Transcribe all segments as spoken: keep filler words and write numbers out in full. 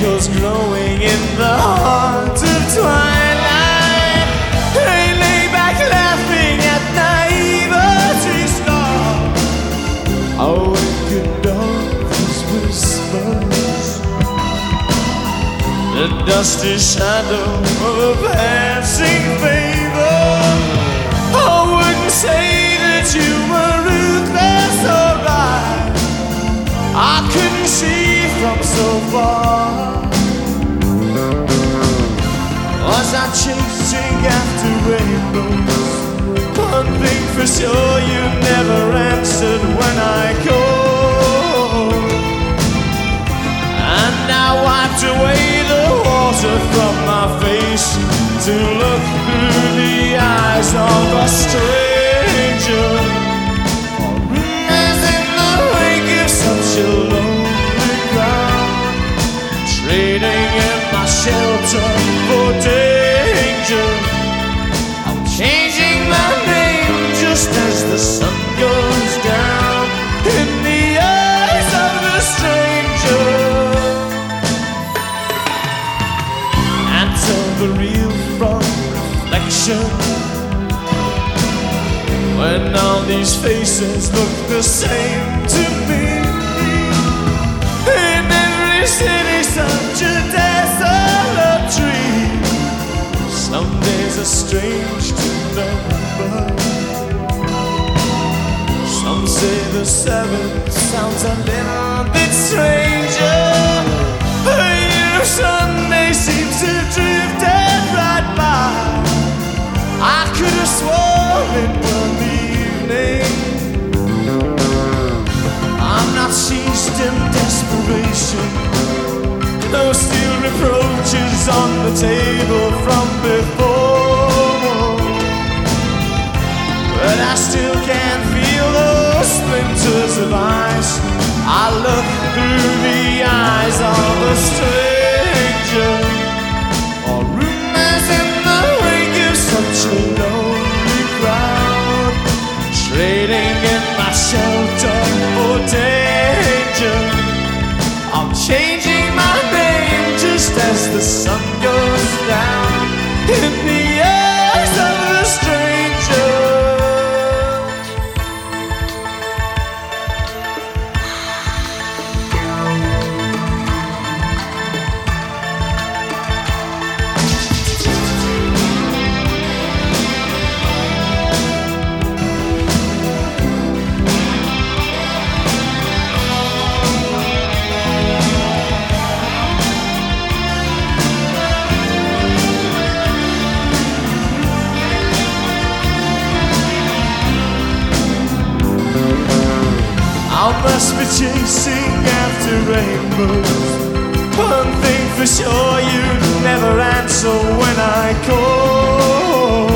echoes glowing in the heart of twilight. They lay back laughing at naivety's law. Oh, wicked darkness whispers the dusty shadow of a passing favor. I wouldn't say that you were ruthless or right. I couldn't see from so far. Was I chasing after rainbows? One thing for sure, you never answered when I called. And I wiped away the water from my face to look through the eyes of a stranger. As in the wake of such a lonely crowd, trading in my shelter for danger. I'm changing my name just as the sun goes down in the eyes of the stranger. Until the real from reflection, when all these faces look the same to me. In every city such a desolate dream. Some days are strange to remember. Some say the seventh sounds a little bit stranger. A year of Sunday seems to drift dead right by. I could have sworn it one evening. I'm not seized in desperation. No steel reproaches on the table from before. But I still can feel those splinters of ice. I look through the eyes of a stranger. Or rumors in the wake of such a lonely crowd, trading in my shelter for danger. I'm changing my name just as the sun goes down in the eyes of the stranger. I must be chasing after rainbows. One thing for sure, you never answer when I call.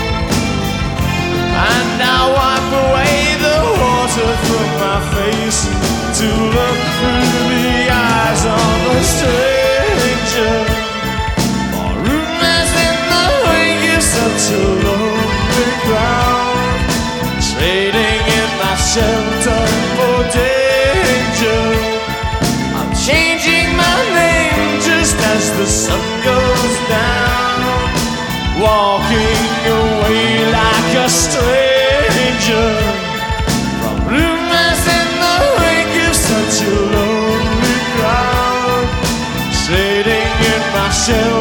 And I wipe away the water from my face to look through the eyes of a stranger. For rumors in the wake of such a lonely crowd, trading in my shelter for danger. I'm changing my name just as the sun goes down, walking away like a stranger from rumors in the wake of such a lonely crowd, trading in my shelter